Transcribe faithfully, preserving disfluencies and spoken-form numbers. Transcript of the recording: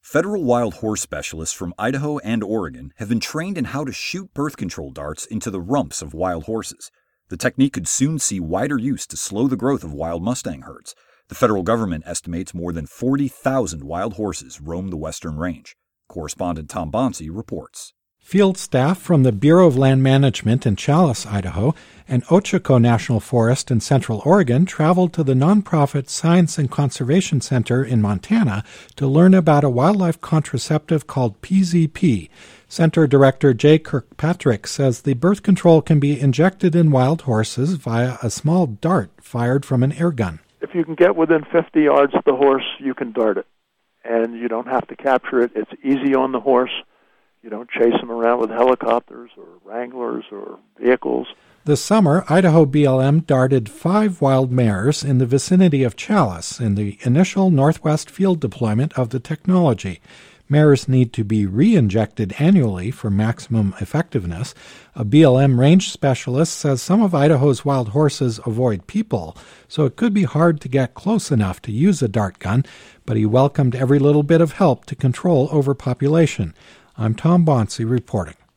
Federal wild horse specialists from Idaho and Oregon have been trained in how to shoot birth control darts into the rumps of wild horses. The technique could soon see wider use to slow the growth of wild Mustang herds. The federal government estimates more than forty thousand wild horses roam the western range. Correspondent Tom Bonsi reports. Field staff from the Bureau of Land Management in Challis, Idaho, and Ochako National Forest in Central Oregon traveled to the nonprofit Science and Conservation Center in Montana to learn about a wildlife contraceptive called P Z P. Center Director Jay Kirkpatrick says the birth control can be injected in wild horses via a small dart fired from an air gun. If you can get within fifty yards of the horse, you can dart it. And you don't have to capture it. It's easy on the horse. You don't chase them around with helicopters or Wranglers or vehicles. This summer, Idaho B L M darted five wild mares in the vicinity of Challis in the initial Northwest field deployment of the technology. Mares need to be re-injected annually for maximum effectiveness. A B L M range specialist says some of Idaho's wild horses avoid people, so it could be hard to get close enough to use a dart gun, but he welcomed every little bit of help to control overpopulation. I'm Tom Bonsi reporting.